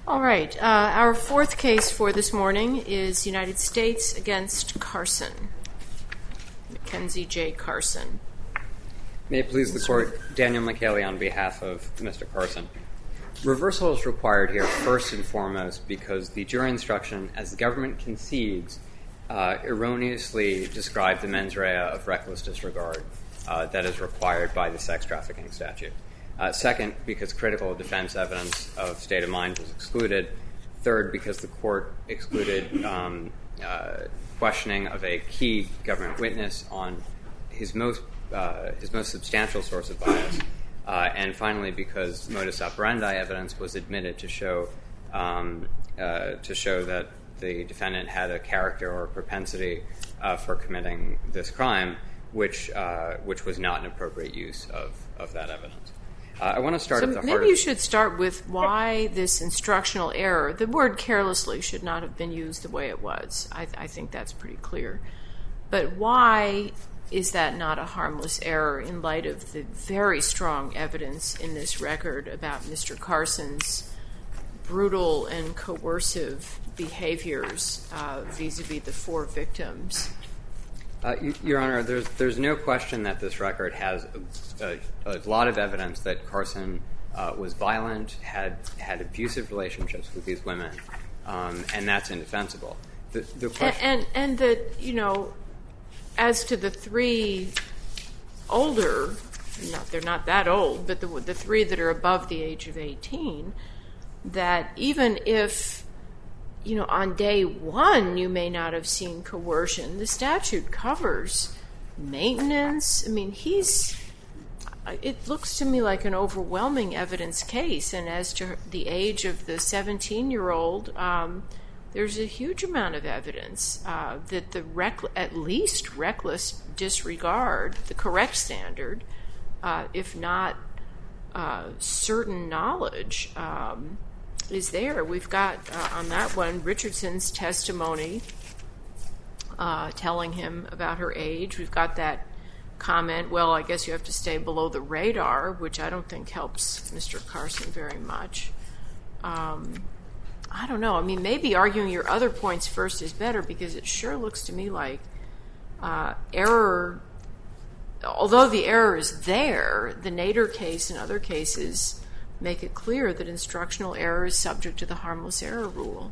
All right. Our fourth case for this morning is United States against Carson. Mackenzie J. Carson. May it please the Court, Daniel McKaylee on behalf of Mr. Carson. Reversal is required here first and foremost because the jury instruction, as the government concedes, erroneously described the mens rea of reckless disregard that is required by the sex trafficking statute. Second, because critical defense evidence of state of mind was excluded. Third, because the court excluded questioning of a key government witness on his most substantial source of bias. And finally, because modus operandi evidence was admitted to show that the defendant had a character or propensity for committing this crime, which was not an appropriate use of that evidence. I want to start at the heart. Maybe you should start with why this instructional error. The word carelessly should not have been used the way it was. I think that's pretty clear. But why is that not a harmless error in light of the very strong evidence in this record about Mr. Carson's brutal and coercive behaviors vis-a-vis the four victims? Your Honor, there's no question that this record has a lot of evidence that Carson was violent, had abusive relationships with these women, and that's indefensible. The question and that, you know, as to the three older, they're not that old, but the three that are above the age of 18, that even if, you know, on day one you may not have seen coercion, the statute covers maintenance. I mean, it looks to me like an overwhelming evidence case, and as to the age of the 17-year-old, there's a huge amount of evidence that at least reckless disregard, the correct standard, if not certain knowledge, is there. We've got on that one Richardson's testimony telling him about her age. We've got that comment, well, I guess you have to stay below the radar, which I don't think helps Mr. Carson very much. I don't know. I mean, maybe arguing your other points first is better, because it sure looks to me like error, although the error is there, the Nader case and other cases make it clear that instructional error is subject to the harmless error rule.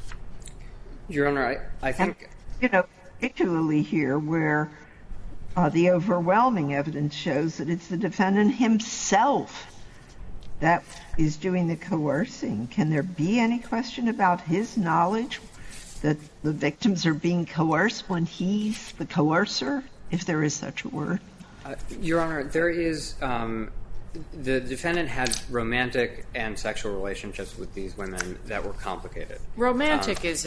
Your Honor, I think... You know, particularly here where the overwhelming evidence shows that it's the defendant himself that is doing the coercing. Can there be any question about his knowledge that the victims are being coerced when he's the coercer, if there is such a word? Your Honor, there is... the defendant had romantic and sexual relationships with these women that were complicated. Romantic is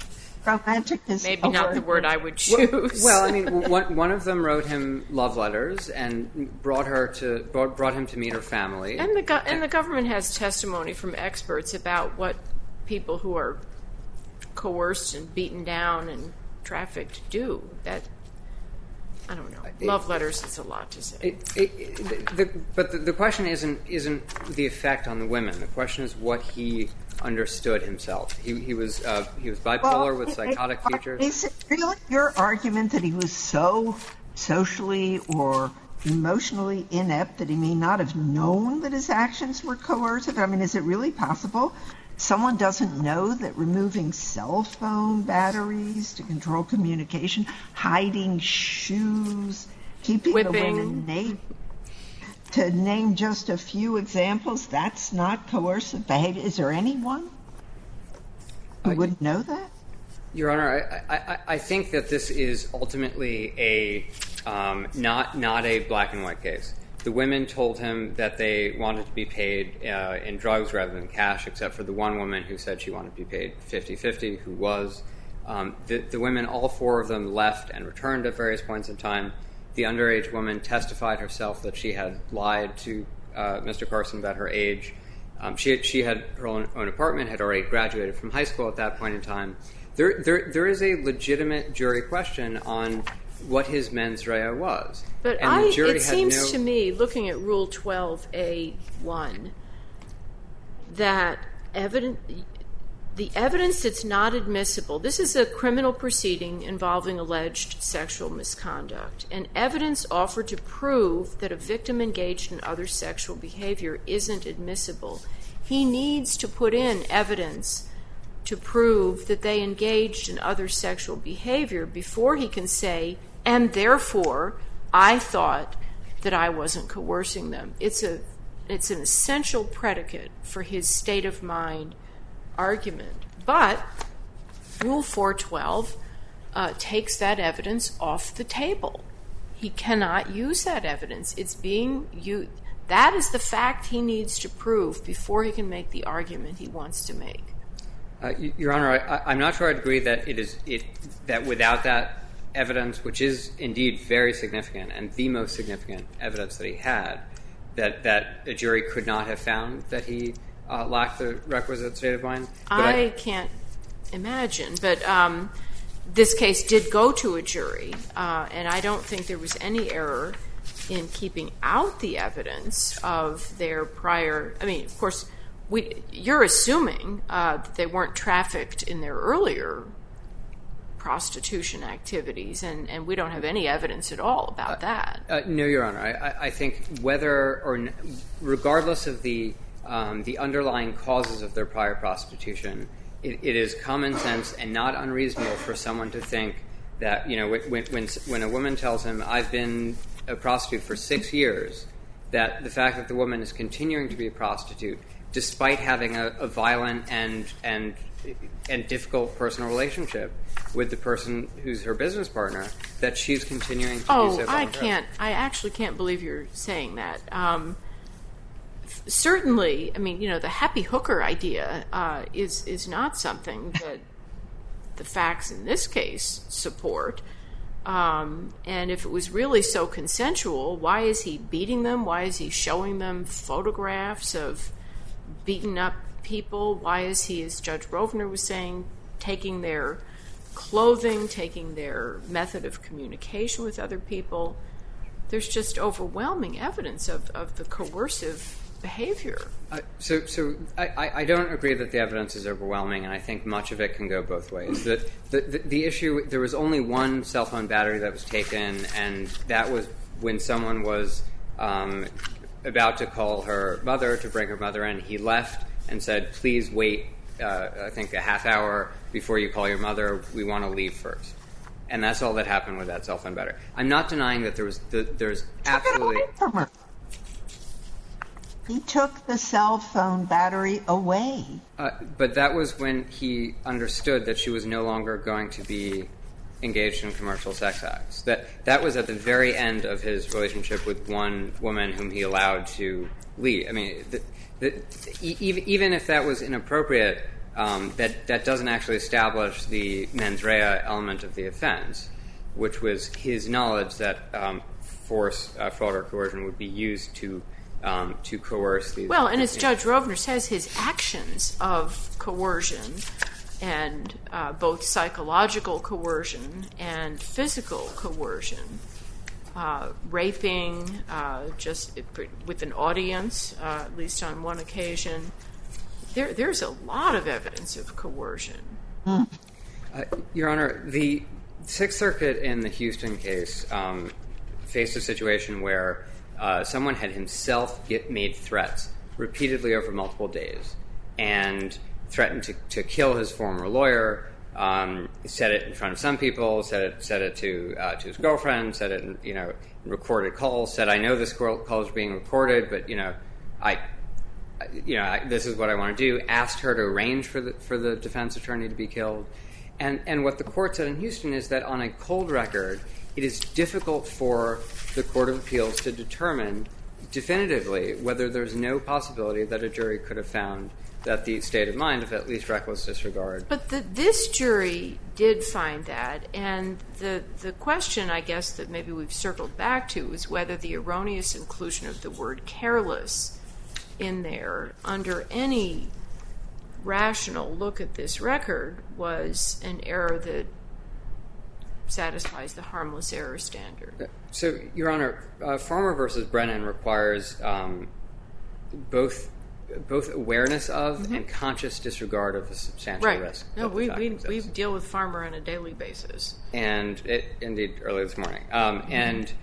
maybe not word. The word I would choose. Well, I mean, one of them wrote him love letters and brought him to meet her family. And the government has testimony from experts about what people who are coerced and beaten down and trafficked do. That, I don't know. Love letters is a lot to say. But the question isn't the effect on the women. The question is what he understood himself. He was bipolar with psychotic features. Is it really your argument that he was so socially or emotionally inept that he may not have known that his actions were coercive? I mean, is it really possible someone doesn't know that removing cell phone batteries to control communication, hiding shoes, keeping whipping the women naked, to name just a few examples, that's not coercive behavior? Is there anyone who wouldn't know that? Your Honor, I think that this is ultimately not a black and white case. The women told him that they wanted to be paid in drugs rather than cash, except for the one woman who said she wanted to be paid 50-50, who was. The women, all four of them, left and returned at various points in time. The underage woman testified herself that she had lied to Mr. Carson about her age. She had her own apartment, had already graduated from high school at that point in time. There is a legitimate jury question on what his mens rea was. But it seems to me, looking at Rule 12A1, that The evidence that's not admissible, this is a criminal proceeding involving alleged sexual misconduct, and evidence offered to prove that a victim engaged in other sexual behavior isn't admissible. He needs to put in evidence to prove that they engaged in other sexual behavior before he can say, and therefore I thought that I wasn't coercing them. It's an essential predicate for his state of mind argument. But Rule 412 takes that evidence off the table. He cannot use that evidence. It's being used. That is the fact he needs to prove before he can make the argument he wants to make. Your Honor, I'm not sure I'd agree that that without that evidence, which is indeed very significant and the most significant evidence that he had, that a jury could not have found that he lacked the requisite state of mind. I can't imagine, but this case did go to a jury, and I don't think there was any error in keeping out the evidence of their prior. I mean, of course, you're assuming that they weren't trafficked in their earlier prostitution activities, and we don't have any evidence at all about that. No, Your Honor. I think regardless of the underlying causes of their prior prostitution, it is common sense and not unreasonable for someone to think that, when a woman tells him, I've been a prostitute for 6 years, that the fact that the woman is continuing to be a prostitute, despite having a violent and difficult personal relationship with the person who's her business partner, that she's continuing to do so. I actually can't believe you're saying that. Certainly, I mean, the happy hooker idea is not something that the facts in this case support. And if it was really so consensual, why is he beating them? Why is he showing them photographs of beaten up people? Why is he, as Judge Rovner was saying, taking their clothing, taking their method of communication with other people? There's just overwhelming evidence of the coercive behavior. So I don't agree that the evidence is overwhelming, and I think much of it can go both ways. The issue, there was only one cell phone battery that was taken, and that was when someone was about to call her mother to bring her mother in. He left and said, please wait, I think, a half hour before you call your mother. We want to leave first. And that's all that happened with that cell phone battery. I'm not denying that there's absolutely... He took the cell phone battery away. But that was when he understood that she was no longer going to be engaged in commercial sex acts. That was at the very end of his relationship with one woman whom he allowed to leave. I mean, even if that was inappropriate, that doesn't actually establish the mens rea element of the offense, which was his knowledge that force, fraud, or coercion would be used to coerce these. Well, and as Judge Rovner says, his actions of coercion, and both psychological coercion and physical coercion, raping just with an audience, at least on one occasion, there's a lot of evidence of coercion. Your Honor, the Sixth Circuit in the Houston case faced a situation where someone had himself made threats repeatedly over multiple days and threatened to kill his former lawyer, said it in front of some people, said it to his girlfriend, said it in recorded calls, said, I know this call is being recorded, but this is what I want to do, asked her to arrange for the defense attorney to be killed. And what the court said in Houston is that on a cold record, it is difficult for the Court of Appeals to determine definitively whether there's no possibility that a jury could have found that the state of mind of at least reckless disregard. But this jury did find that, and the question, I guess, that maybe we've circled back to is whether the erroneous inclusion of the word careless in there under any rational look at this record was an error that satisfies the harmless error standard. So, Your Honor, Farmer v. Brennan requires both both awareness of and conscious disregard of a substantial risk. No, we deal with Farmer on a daily basis. And indeed, early this morning. And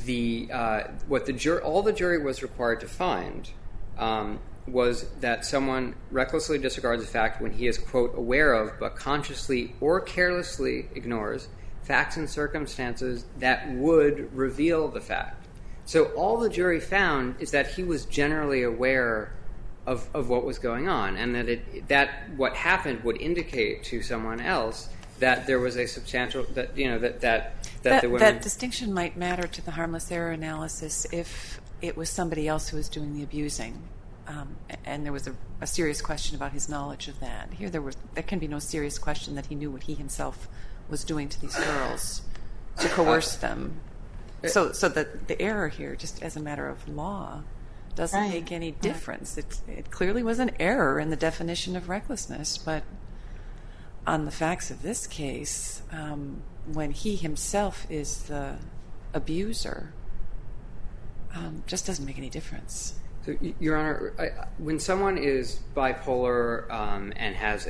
all the jury was required to find was that someone recklessly disregards the fact when he is, quote, aware of, but consciously or carelessly ignores facts and circumstances that would reveal the fact. So all the jury found is that he was generally aware of what was going on, and that what happened would indicate to someone else that there was a substantial that the women. That distinction might matter to the harmless error analysis if it was somebody else who was doing the abusing, and there was a serious question about his knowledge of that. Here, there can be no serious question that he knew what he himself was doing to these girls to coerce them. So that the error here, just as a matter of law, doesn't make any difference. It clearly was an error in the definition of recklessness, but on the facts of this case, when he himself is the abuser, just doesn't make any difference. So, Your Honor, when someone is bipolar and has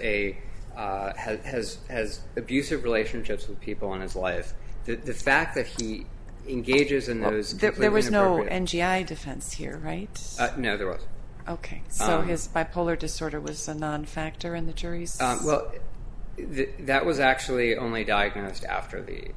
has abusive relationships with people in his life, the fact that he engages in those there was no NGI defense here, right? No, there was. Okay, so his bipolar disorder was a non-factor in the jury's. That was actually only diagnosed after the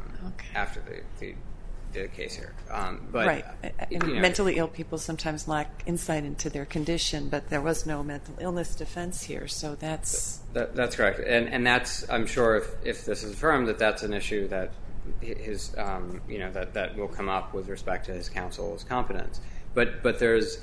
case here. But, mentally ill people sometimes lack insight into their condition, but there was no mental illness defense here, so that's correct. And that's, I'm sure, if this is affirmed, that's an issue that his that will come up with respect to his counsel's competence. But there's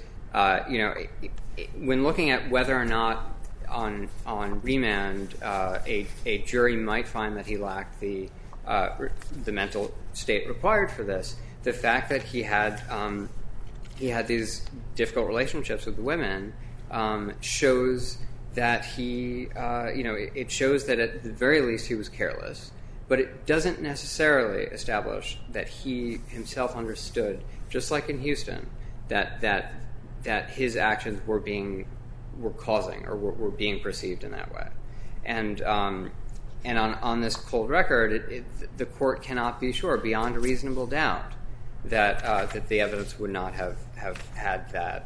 when looking at whether or not on remand a jury might find that he lacked the mental state required for this, the fact that he had these difficult relationships with the women shows that it shows that at the very least he was careless, but it doesn't necessarily establish that he himself understood, just like in Houston, that his actions were causing or were being perceived in that way. And on this cold record, the court cannot be sure beyond a reasonable doubt that the evidence would not have had that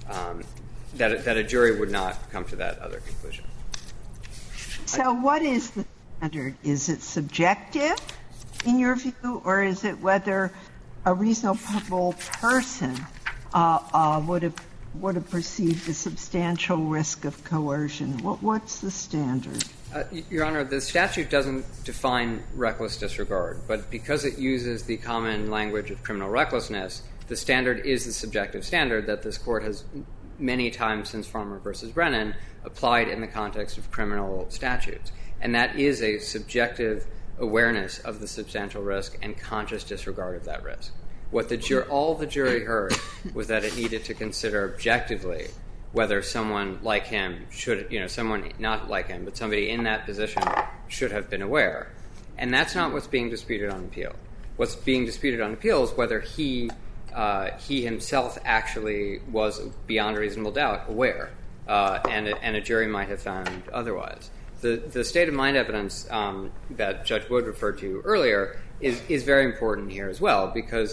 a jury would not come to that other conclusion. So what is the standard? Is it subjective in your view, or is it whether a reasonable person would have perceived a substantial risk of coercion? What's the standard? Your Honor, the statute doesn't define reckless disregard, but because it uses the common language of criminal recklessness, the standard is the subjective standard that this court has many times since Farmer v. Brennan applied in the context of criminal statutes. And that is a subjective awareness of the substantial risk and conscious disregard of that risk. What all the jury heard was that it needed to consider objectively whether someone like him someone not like him, but somebody in that position should have been aware. And that's not what's being disputed on appeal. What's being disputed on appeal is whether he himself actually was, beyond a reasonable doubt, aware, and a jury might have found otherwise. The state of mind evidence that Judge Wood referred to earlier is very important here as well, because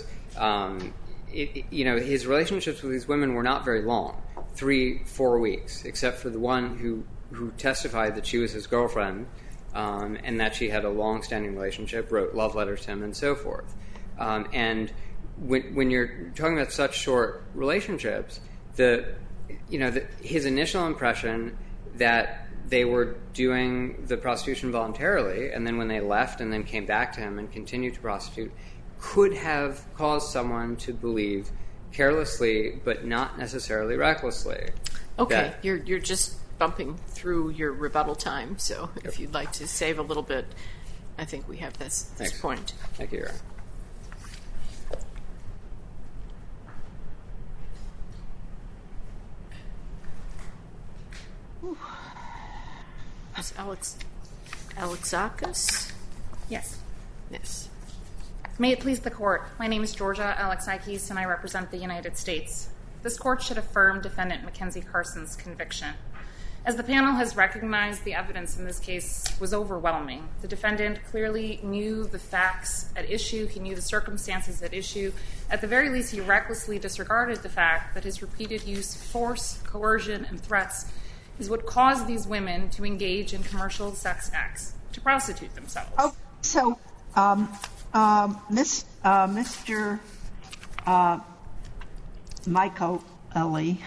his relationships with these women were not very long, 3-4 weeks, except for the one who testified that she was his girlfriend and that she had a long-standing relationship, wrote love letters to him, and so forth. And when you're talking about such short relationships, his initial impression that they were doing the prostitution voluntarily, and then when they left and then came back to him and continued to prostitute, could have caused someone to believe carelessly but not necessarily recklessly. Okay, you're just bumping through your rebuttal time, so if you'd like to save a little bit, I think we have this point. Thank you, Your Honor. Ms. Alexakis? Yes. Yes. May it please the Court, my name is Georgia Alexakis, and I represent the United States. this court should affirm defendant Mackenzie Carson's conviction. As the panel has recognized, the evidence in this case was overwhelming. The defendant clearly knew the facts at issue. He knew the circumstances at issue. At the very least, he recklessly disregarded the fact that his repeated use of force, coercion, and threats is what caused these women to engage in commercial sex acts, to prostitute themselves. Oh, so, Mr. Michael Ellie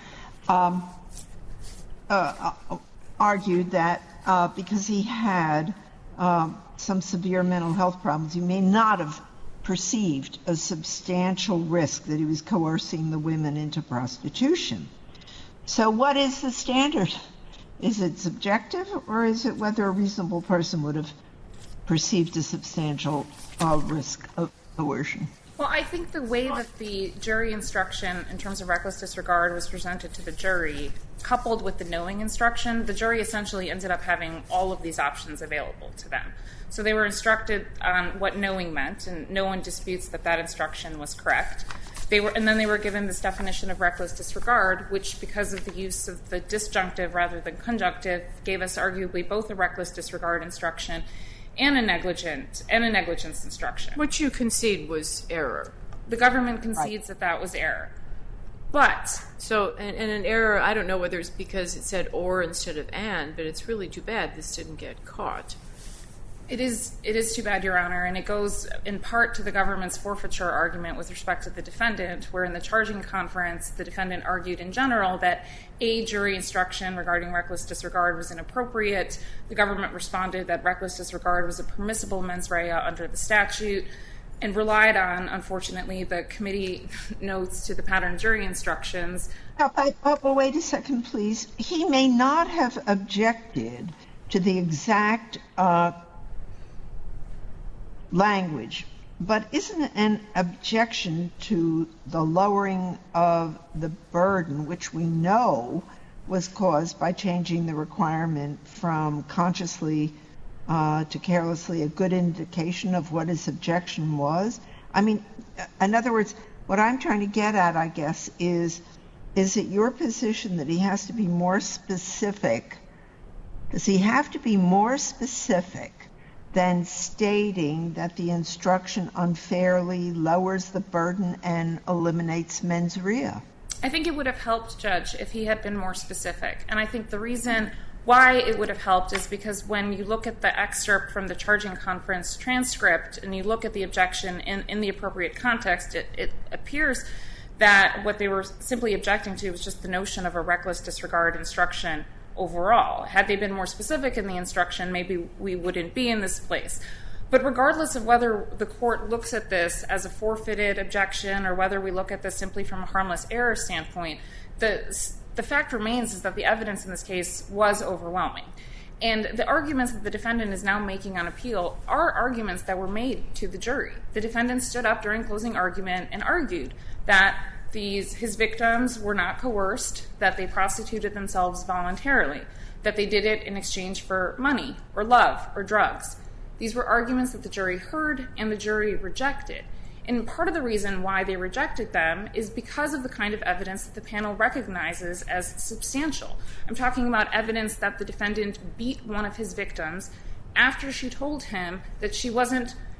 argued that because he had some severe mental health problems, he may not have perceived a substantial risk that he was coercing the women into prostitution. So what is the standard? Is it subjective, or is it whether a reasonable person would have perceived a substantial risk of coercion? Well, I think the way that the jury instruction in terms of reckless disregard was presented to the jury, coupled with the knowing instruction, the jury essentially ended up having all of these options available to them. So they were instructed on what knowing meant, and no one disputes that that instruction was correct. And then they were given this definition of reckless disregard, which, because of the use of the disjunctive rather than conjunctive, gave us arguably both a reckless disregard instruction and a negligence instruction. Which you concede was error. The government concedes that that was error. But so, and an error, I don't know whether it's because it said or instead of and, but it's really too bad this didn't get caught. It is too bad, Your Honor, and it goes in part to the government's forfeiture argument with respect to the defendant, where in the charging conference, the defendant argued in general that a jury instruction regarding reckless disregard was inappropriate. The government responded that reckless disregard was a permissible mens rea under the statute, and relied on, unfortunately, the committee notes to the pattern jury instructions. But wait a second, please. He may not have objected to the exact language, but isn't an objection to the lowering of the burden, which we know was caused by changing the requirement from consciously to carelessly, a good indication of what his objection was? I mean, in other words, what I'm trying to get at, I guess, is it your position that he has to be more specific? Does he have to be more specific than stating that the instruction unfairly lowers the burden and eliminates mens rea? I think it would have helped, Judge, if he had been more specific. And I think the reason why it would have helped is because when you look at the excerpt from the charging conference transcript and you look at the objection in the appropriate context, it appears that what they were simply objecting to was just the notion of a reckless disregard instruction overall. Had they been more specific in the instruction, maybe we wouldn't be in this place. But regardless of whether the court looks at this as a forfeited objection or whether we look at this simply from a harmless error standpoint, the fact remains is that the evidence in this case was overwhelming. And the arguments that the defendant is now making on appeal are arguments that were made to the jury. The defendant stood up during closing argument and argued that his victims were not coerced, that they prostituted themselves voluntarily, that they did it in exchange for money or love or drugs. These were arguments that the jury heard and the jury rejected. And part of the reason why they rejected them is because of the kind of evidence that the panel recognizes as substantial. I'm talking about evidence that the defendant beat one of his victims after she told him that she was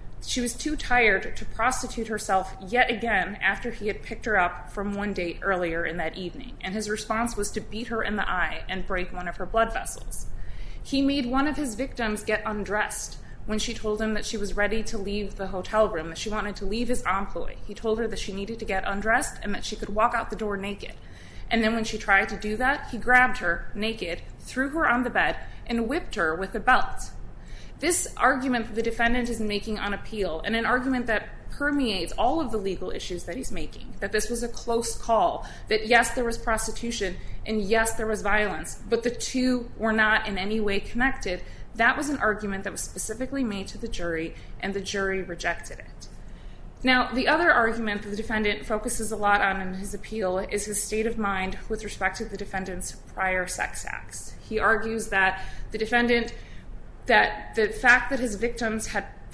too tired to prostitute herself yet again after he had picked her up from one date earlier in that evening. And his response was to beat her in the eye and break one of her blood vessels. He made one of his victims get undressed when she told him that she was ready to leave the hotel room, that she wanted to leave his employ. He told her that she needed to get undressed and that she could walk out the door naked. And then when she tried to do that, he grabbed her naked, threw her on the bed, and whipped her with a belt. This argument that the defendant is making on appeal, and an argument that permeates all of the legal issues that he's making, that this was a close call, that yes, there was prostitution, and yes, there was violence, but the two were not in any way connected, that was an argument that was specifically made to the jury, and the jury rejected it. Now, the other argument that the defendant focuses a lot on in his appeal is his state of mind with respect to the defendant's prior sex acts. He argues that the fact that his victims had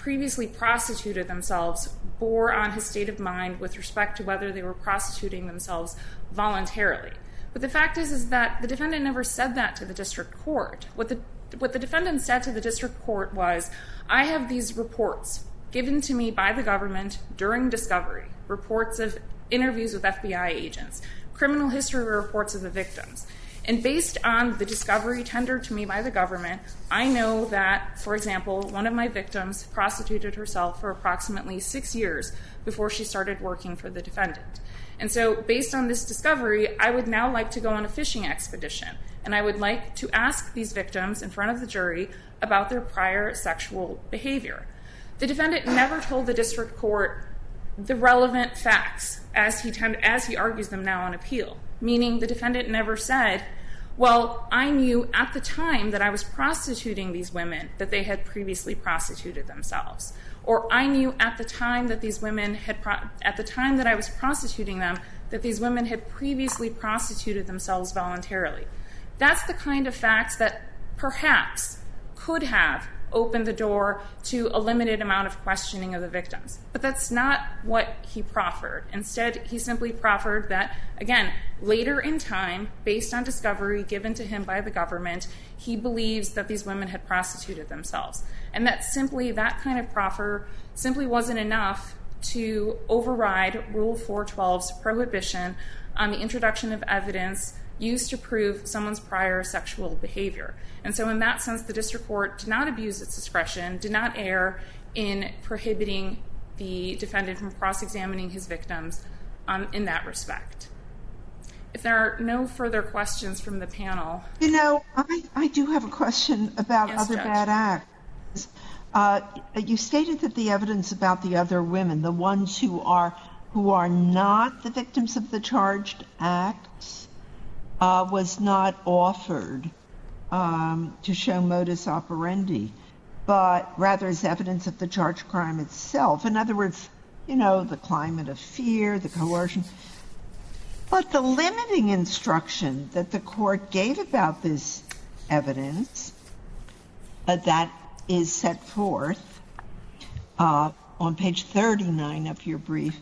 previously prostituted themselves bore on his state of mind with respect to whether they were prostituting themselves voluntarily. But the fact is that the defendant never said that to the district court. What the defendant said to the district court was, I have these reports given to me by the government during discovery, reports of interviews with FBI agents, criminal history reports of the victims. And based on the discovery tendered to me by the government, I know that, for example, one of my victims prostituted herself for approximately 6 years before she started working for the defendant. And so based on this discovery, I would now like to go on a fishing expedition, and I would like to ask these victims in front of the jury about their prior sexual behavior. The defendant never told the district court the relevant facts as he argues them now on appeal, meaning the defendant never said, well, I knew at the time that I was prostituting these women that they had previously prostituted themselves. Or I knew at the time that these women at the time that I was prostituting them, that these women had previously prostituted themselves voluntarily. That's the kind of facts that perhaps could have opened the door to a limited amount of questioning of the victims. But that's not what he proffered. Instead, he simply proffered that, again, later in time, based on discovery given to him by the government, he believes that these women had prostituted themselves. And that kind of proffer simply wasn't enough to override Rule 412's prohibition on the introduction of evidence used to prove someone's prior sexual behavior. And so in that sense, the district court did not abuse its discretion, did not err in prohibiting the defendant from cross-examining his victims in that respect. If there are no further questions from the panel... You know, I do have a question about other bad acts. You stated that the evidence about the other women, the ones who are not the victims of the charged acts, was not offered to show modus operandi, but rather as evidence of the charged crime itself. In other words, you know, the climate of fear, the coercion. But the limiting instruction that the court gave about this evidence that is set forth on page 39 of your brief,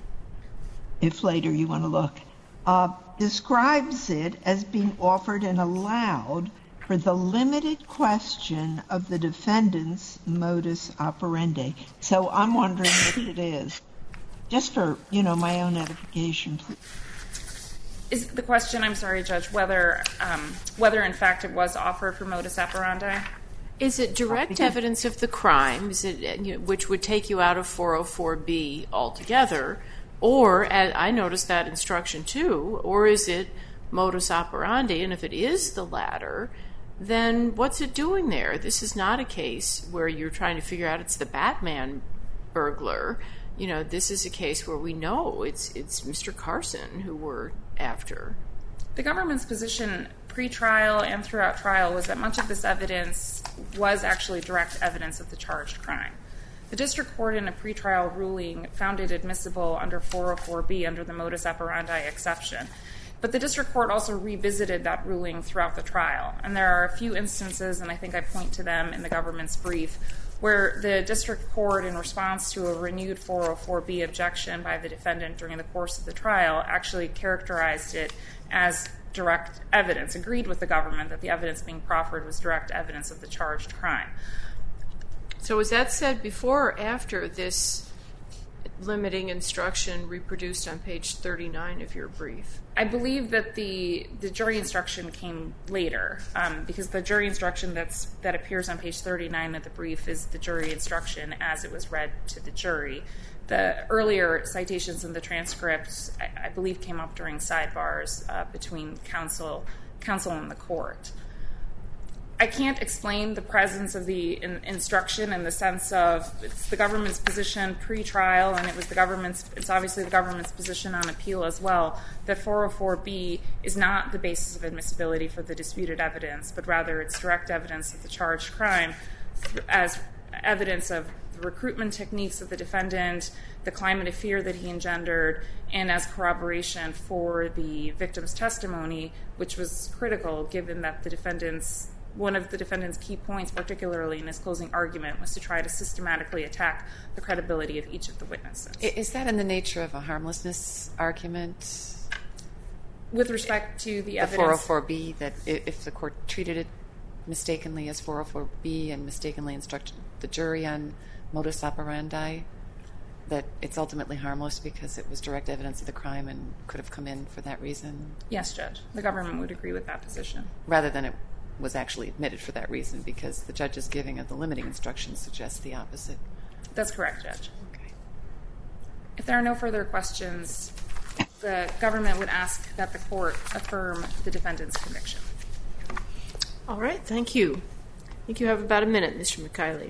if later you want to look, describes it as being offered and allowed for the limited question of the defendant's modus operandi. So I'm wondering what it is, just for, you know, my own edification, please. Is the question, I'm sorry, Judge, whether in fact it was offered for modus operandi? Is it direct evidence of the crime, which would take you out of 404B altogether, or, I noticed that instruction too, or is it modus operandi? And if it is the latter, then what's it doing there? This is not a case where you're trying to figure out it's the Batman burglar. You know, this is a case where we know it's Mr. Carson who we're after. The government's position pre-trial and throughout trial was that much of this evidence was actually direct evidence of the charged crime. The district court in a pre-trial ruling found it admissible under 404B under the modus operandi exception. But the district court also revisited that ruling throughout the trial. And there are a few instances, and I think I point to them in the government's brief, where the district court, in response to a renewed 404B objection by the defendant during the course of the trial, actually characterized it as direct evidence, agreed with the government that the evidence being proffered was direct evidence of the charged crime. So was that said before or after this limiting instruction reproduced on page 39 of your brief? I believe that the jury instruction came later, because the jury instruction that appears on page 39 of the brief is the jury instruction as it was read to the jury. The earlier citations in the transcripts, I believe, came up during sidebars between counsel and the court. I can't explain the presence of the instruction in the sense of it's the government's position pre-trial, and it's obviously the government's position on appeal as well, that 404B is not the basis of admissibility for the disputed evidence, but rather it's direct evidence of the charged crime as evidence of the recruitment techniques of the defendant, the climate of fear that he engendered, and as corroboration for the victim's testimony, which was critical given that the defendant's one of the defendant's key points, particularly in his closing argument, was to try to systematically attack the credibility of each of the witnesses. Is that in the nature of a harmlessness argument? With respect to the The evidence... 404B, that if the court treated it mistakenly as 404B and mistakenly instructed the jury on modus operandi, that it's ultimately harmless because it was direct evidence of the crime and could have come in for that reason? Yes, Judge. The government would agree with that position. Rather than it was actually admitted for that reason because the judge's giving of the limiting instructions suggests the opposite. That's correct, Judge. Okay. If there are no further questions, the government would ask that the court affirm the defendant's conviction. All right, thank you. I think you have about a minute, Mr. McKiley.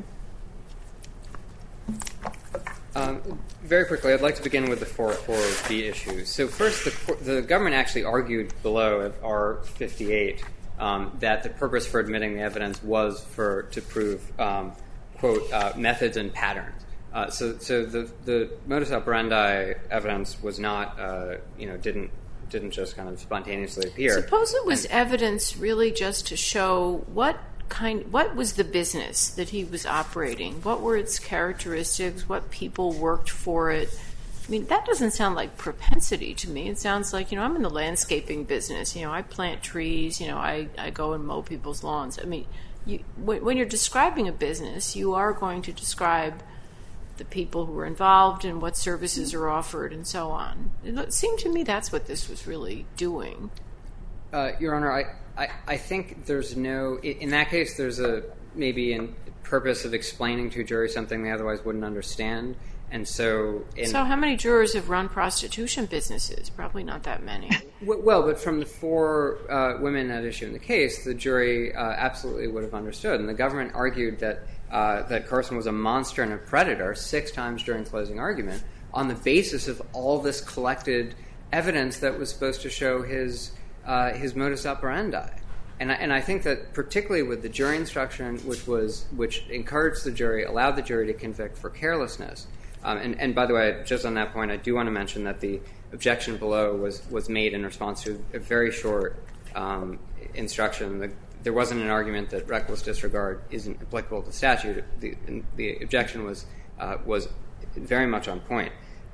Very quickly, I'd like to begin with the 404B issue. So first, the government actually argued below at R58 that the purpose for admitting the evidence was to prove, quote, methods and patterns. So the modus operandi evidence was not, didn't just kind of spontaneously appear. Suppose it was evidence really just to show what was the business that he was operating? What were its characteristics? What people worked for it? I mean, that doesn't sound like propensity to me. It sounds like, I'm in the landscaping business. I plant trees. I go and mow people's lawns. I mean, when you're describing a business, you are going to describe the people who are involved and what services are offered and so on. It seemed to me that's what this was really doing. Your Honor, I think there's no, in that case, there's maybe a purpose of explaining to a jury something they otherwise wouldn't understand. And so... So how many jurors have run prostitution businesses? Probably not that many. Well, but from the 4 women at issue in the case, the jury absolutely would have understood. And the government argued that Carson was a monster and a predator 6 times during closing argument on the basis of all this collected evidence that was supposed to show his modus operandi. And I think that particularly with the jury instruction, which encouraged the jury, allowed the jury to convict for carelessness. And by the way, just on that point, I do want to mention that the objection below was made in response to a very short instruction. There wasn't an argument that reckless disregard isn't applicable to statute. The objection was very much on point.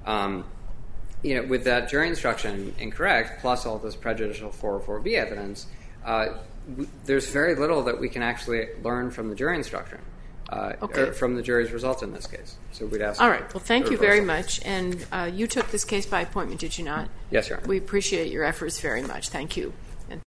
With that jury instruction incorrect, plus all this prejudicial 404B evidence, there's very little that we can actually learn from the jury instruction, or from the jury's results in this case. So we'd ask. All right. Well, thank you very much. And you took this case by appointment, did you not? Yes, Your Honor. We appreciate your efforts very much. Thank you.